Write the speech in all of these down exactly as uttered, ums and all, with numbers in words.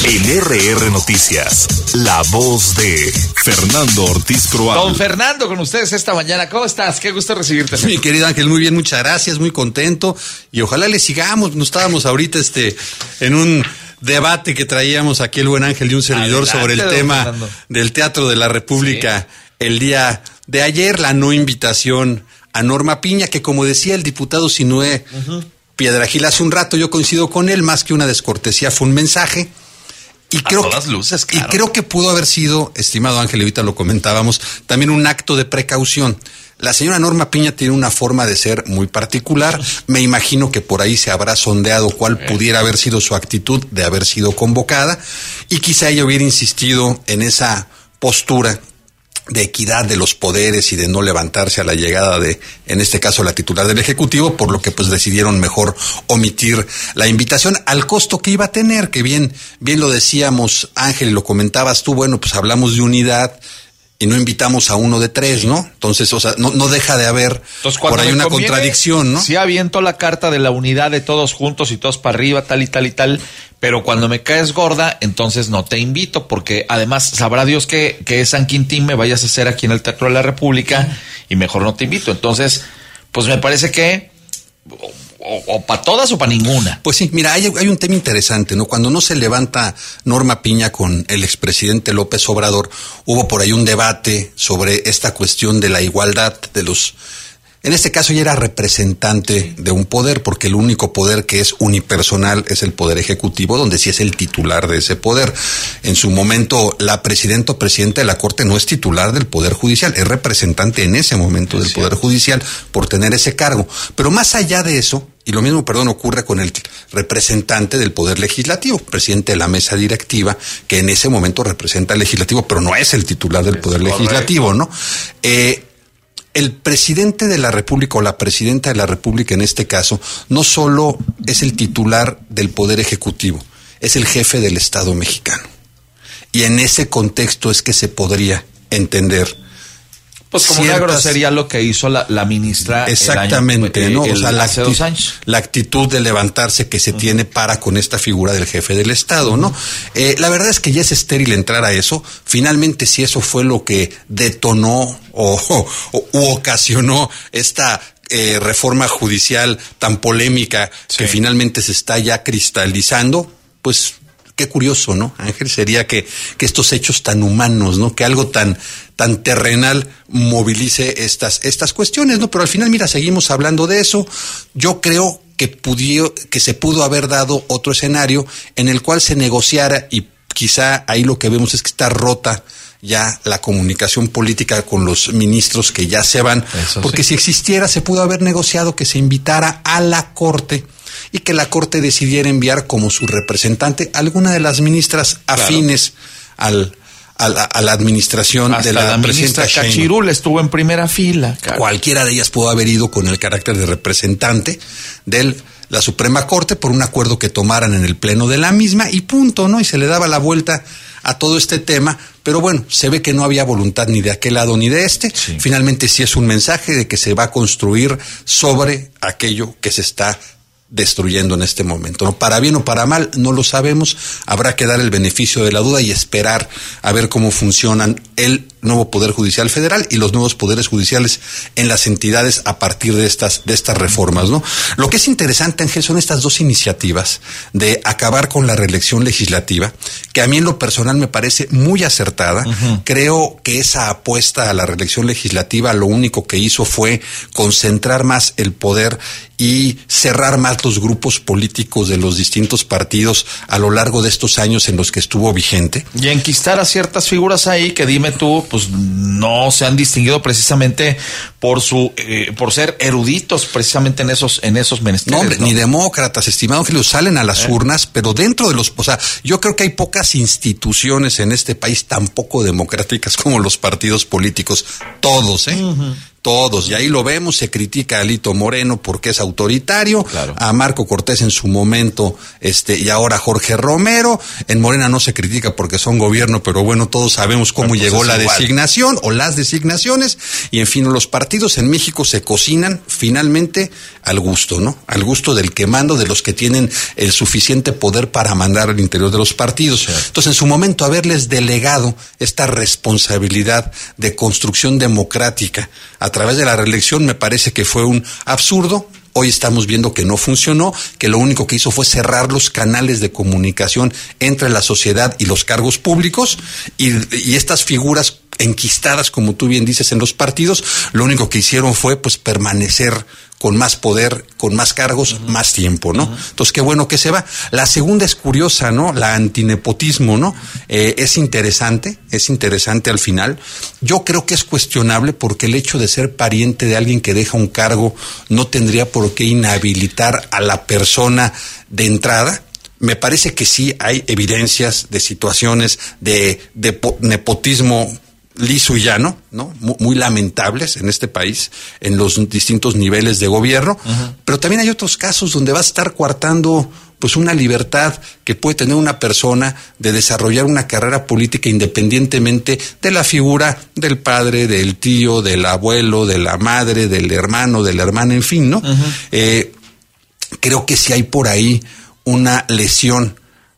En R R Noticias, la voz de Fernando Ortiz Croal. Don Fernando, con ustedes esta mañana. ¿Cómo estás? Qué gusto recibirte. Mi querido Ángel, muy bien, muchas gracias, muy contento. Y ojalá le sigamos. Nos estábamos ahorita este en un debate que traíamos aquí el buen Ángel y un servidor Adelante, sobre el tema Fernando. del Teatro de la República sí. el día de ayer, la no invitación a Norma Piña, que como decía el diputado Sinué uh-huh. Piedragil hace un rato, yo coincido con él, más que una descortesía fue un mensaje. Y a creo, todas luces, claro. Y creo que pudo haber sido, estimado Ángel, y ahorita lo comentábamos, también un acto de precaución. La señora Norma Piña tiene una forma de ser muy particular. Me imagino que por ahí se habrá sondeado cuál pudiera haber sido su actitud de haber sido convocada. Y quizá ella hubiera insistido en esa postura de equidad de los poderes y de no levantarse a la llegada de, en este caso, la titular del Ejecutivo, por lo que pues decidieron mejor omitir la invitación al costo que iba a tener, que bien, bien lo decíamos, Ángel, y lo comentabas tú, bueno, pues hablamos de unidad y no invitamos a uno de tres, ¿no? Entonces, o sea, no, no deja de haber Entonces, por ahí una conviene, contradicción, ¿no? Sí aviento la carta de la unidad de todos juntos y todos para arriba, tal y tal y tal, pero cuando me caes gorda, entonces no te invito, porque además sabrá Dios que, que San Quintín me vayas a hacer aquí en el Teatro de la República y mejor no te invito. Entonces, pues me parece que o, o, o para todas o para ninguna. Pues sí, mira, hay, hay un tema interesante, ¿no? Cuando no se levanta Norma Piña con el expresidente López Obrador, hubo por ahí un debate sobre esta cuestión de la igualdad de los... En este caso ella era representante de un poder, porque el único poder que es unipersonal es el poder ejecutivo, donde sí es el titular de ese poder. En su momento, la presidenta o presidenta de la Corte no es titular del Poder Judicial, es representante en ese momento del Poder Judicial por tener ese cargo. Pero más allá de eso, y lo mismo, perdón, ocurre con el representante del Poder Legislativo, presidente de la mesa directiva, que en ese momento representa al Legislativo, pero no es el titular del Poder Legislativo, ¿no? Eh... El presidente de la República o la presidenta de la República en este caso no solo es el titular del Poder Ejecutivo, es el jefe del Estado mexicano. Y en ese contexto es que se podría entender. Pues como ciertas... una grosería lo que hizo la, la ministra. Exactamente, el año, ¿no? el, o sea, la, hace acti- dos años. la actitud de levantarse que se uh-huh. tiene para con esta figura del jefe del Estado, ¿no? Eh, la verdad es que ya es estéril entrar a eso. Finalmente, si eso fue lo que detonó o, o, o u ocasionó esta eh, reforma judicial tan polémica sí. que finalmente se está ya cristalizando, pues qué curioso, ¿no, Ángel? Sería que, que estos hechos tan humanos, ¿no? Que algo tan, tan terrenal movilice estas, estas cuestiones, ¿no? Pero al final, mira, seguimos hablando de eso. Yo creo que pudió, que se pudo haber dado otro escenario en el cual se negociara, y quizá ahí lo que vemos es que está rota ya la comunicación política con los ministros que ya se van, Eso porque sí. si existiera se pudo haber negociado que se invitara a la Corte y que la Corte decidiera enviar como su representante a alguna de las ministras afines claro. al, a, la, a la administración Hasta de la, la presidenta ministra Cachirul estuvo en primera fila. Claro. Cualquiera de ellas pudo haber ido con el carácter de representante de la Suprema Corte por un acuerdo que tomaran en el pleno de la misma y punto, ¿no? Y se le daba la vuelta a todo este tema, pero bueno, se ve que no había voluntad ni de aquel lado ni de este. Sí. Finalmente sí es un mensaje de que se va a construir sobre aquello que se está destruyendo en este momento, ¿no? Para bien o para mal, no lo sabemos, habrá que dar el beneficio de la duda y esperar a ver cómo funcionan el nuevo Poder Judicial Federal y los nuevos poderes judiciales en las entidades a partir de estas, de estas reformas, ¿no? Lo que es interesante, Ángel, son estas dos iniciativas de acabar con la reelección legislativa, que a mí en lo personal me parece muy acertada. Uh-huh. Creo que esa apuesta a la reelección legislativa lo único que hizo fue concentrar más el poder y cerrar más los grupos políticos de los distintos partidos a lo largo de estos años en los que estuvo vigente. Y enquistar a ciertas figuras ahí que, dime tú, pues no se han distinguido precisamente por su eh, por ser eruditos precisamente en esos en esos menesteres. No, hombre, ¿no? Ni demócratas, estimado Ángel, salen a las eh. urnas, pero dentro de los, o sea, yo creo que hay pocas instituciones en este país tan poco democráticas como los partidos políticos, todos, ¿eh? Uh-huh. Todos, y ahí lo vemos, se critica a Alito Moreno porque es autoritario, claro. a Marco Cortés en su momento, este, y ahora a Jorge Romero. En Morena no se critica porque son gobierno, pero bueno, todos sabemos cómo pues llegó la igual. designación o las designaciones, y en fin, los partidos en México se cocinan finalmente al gusto, ¿no? Al gusto del que manda, de los que tienen el suficiente poder para mandar al interior de los partidos. Sí. Entonces, en su momento, haberles delegado esta responsabilidad de construcción democrática a través de la reelección me parece que fue un absurdo. Hoy estamos viendo que no funcionó, que lo único que hizo fue cerrar los canales de comunicación entre la sociedad y los cargos públicos, y, y estas figuras enquistadas, como tú bien dices, en los partidos, lo único que hicieron fue pues permanecer con más poder, con más cargos, uh-huh. más tiempo, ¿no? Uh-huh. Entonces, qué bueno que se va. La segunda es curiosa, ¿no? La antinepotismo, ¿no? Eh, es interesante, es interesante al final. Yo creo que es cuestionable porque el hecho de ser pariente de alguien que deja un cargo no tendría por qué inhabilitar a la persona de entrada. Me parece que sí hay evidencias de situaciones de, de nepotismo liso y llano, ¿no? Muy, muy lamentables en este país, en los distintos niveles de gobierno, uh-huh. pero también hay otros casos donde va a estar coartando pues una libertad que puede tener una persona de desarrollar una carrera política independientemente de la figura del padre, del tío, del abuelo, de la madre, del hermano, de la hermana, en fin, ¿no? Uh-huh. Eh, creo que sí hay por ahí una lesión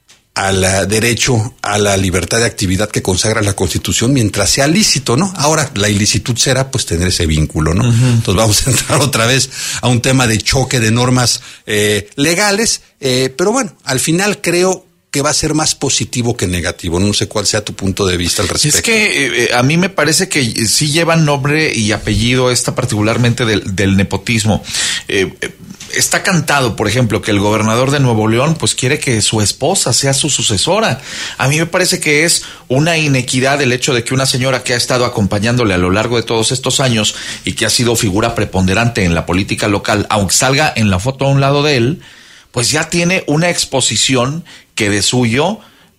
al derecho a la libertad de actividad que consagra la Constitución mientras sea lícito, ¿no? Ahora, la ilicitud será pues tener ese vínculo, ¿no? Uh-huh. Entonces vamos a entrar otra vez a un tema de choque de normas eh, legales, eh, pero bueno, al final creo que va a ser más positivo que negativo. No sé cuál sea tu punto de vista al respecto. Es que eh, a mí me parece que sí llevan nombre y apellido esta particularmente del, del nepotismo. Eh, eh, Está cantado, por ejemplo, que el gobernador de Nuevo León pues quiere que su esposa sea su sucesora. A mí me parece que es una inequidad el hecho de que una señora que ha estado acompañándole a lo largo de todos estos años y que ha sido figura preponderante en la política local, aunque salga en la foto a un lado de él, pues ya tiene una exposición que de suyo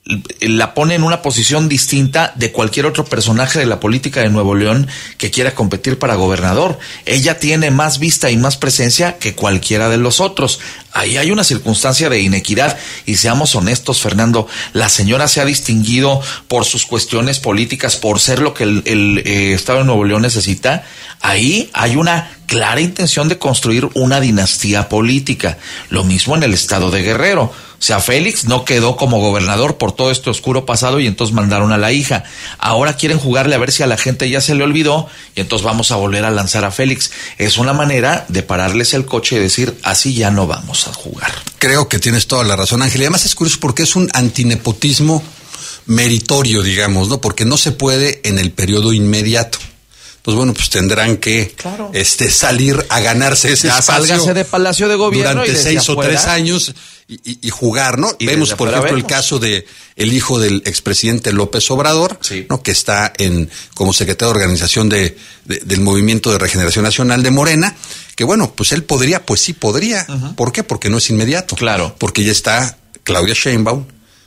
la pone en una posición distinta de cualquier otro personaje de la política de Nuevo León que quiera competir para gobernador. Ella tiene más vista y más presencia que cualquiera de los otros. Ahí hay una circunstancia de inequidad y seamos honestos, Fernando, la señora se ha distinguido por sus cuestiones políticas, por ser lo que el, el eh, Estado de Nuevo León necesita. Ahí hay una clara intención de construir una dinastía política. Lo mismo en el estado de Guerrero. O sea, Félix no quedó como gobernador por todo este oscuro pasado y entonces mandaron a la hija. Ahora quieren jugarle a ver si a la gente ya se le olvidó y entonces vamos a volver a lanzar a Félix. Es una manera de pararles el coche y decir, así ya no vamos a jugar. Creo que tienes toda la razón, Ángel. Y además es curioso porque es un antinepotismo meritorio, digamos, ¿no? Porque no se puede en el periodo inmediato. Pues bueno, pues tendrán que claro. este salir a ganarse ese ya espacio. Sálgase de Palacio de Gobierno durante y seis o afuera, tres años y, y, y jugar, ¿no? Y vemos, por ejemplo, vemos. el caso de el hijo del expresidente López Obrador, sí. ¿no? Que está en como secretario de organización de, de del Movimiento de Regeneración Nacional de Morena, que bueno, pues él podría, pues sí podría. Uh-huh. ¿Por qué? Porque no es inmediato. Claro. Porque ya está Claudia Sheinbaum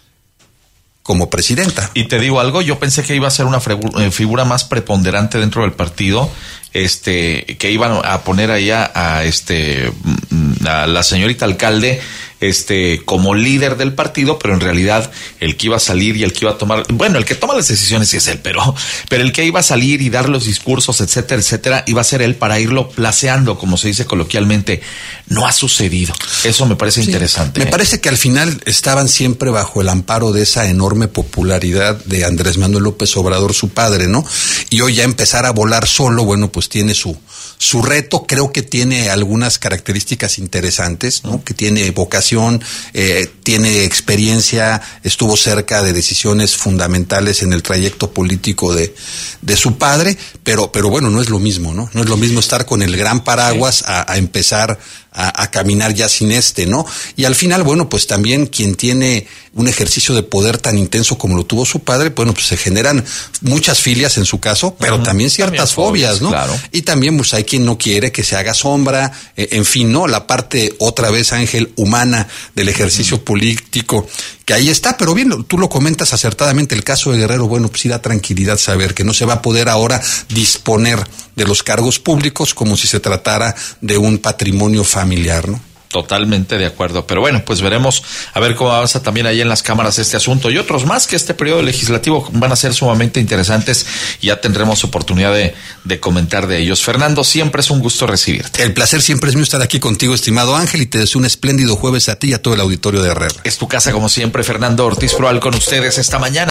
como presidenta. Y te digo algo, yo pensé que iba a ser una figura más preponderante dentro del partido, este, que iban a poner ahí a, a este, a la señorita alcalde, este, como líder del partido, pero en realidad el que iba a salir y el que iba a tomar, bueno, el que toma las decisiones sí es él, pero, pero el que iba a salir y dar los discursos, etcétera, etcétera, iba a ser él para irlo placeando, como se dice coloquialmente. No ha sucedido. Eso me parece sí, interesante. Me ¿eh? parece que al final estaban siempre bajo el amparo de esa enorme popularidad de Andrés Manuel López Obrador, su padre, ¿no? Y hoy ya empezar a volar solo, bueno, pues tiene su, su reto. Creo que tiene algunas características interesantes, ¿no? Que tiene vocación, eh, tiene experiencia, estuvo cerca de decisiones fundamentales en el trayecto político de, de su padre, pero, pero bueno, no es lo mismo, ¿no? No es lo mismo estar con el gran paraguas sí. a, a empezar a, a caminar ya sin este, ¿no? Y al final, bueno, pues también quien tiene un ejercicio de poder tan intenso como lo tuvo su padre, bueno, pues se generan muchas filias en su caso, pero uh-huh. también ciertas también fobias, ¿no? Claro. Y también pues hay quien no quiere que se haga sombra, eh, en fin, ¿no? La parte, otra vez, Ángel, humana del ejercicio uh-huh. político, que ahí está, pero bien, tú lo comentas acertadamente, el caso de Guerrero, bueno, pues sí da tranquilidad saber que no se va a poder ahora disponer de los cargos públicos como si se tratara de un patrimonio familiar, ¿no? Totalmente de acuerdo, pero bueno, pues veremos a ver cómo avanza también ahí en las cámaras este asunto y otros más que este periodo legislativo van a ser sumamente interesantes y ya tendremos oportunidad de, de comentar de ellos. Fernando, siempre es un gusto recibirte. El placer siempre es mío estar aquí contigo, estimado Ángel, y te deseo un espléndido jueves a ti y a todo el auditorio de R R. Es tu casa como siempre, Fernando Ortiz Proal con ustedes esta mañana.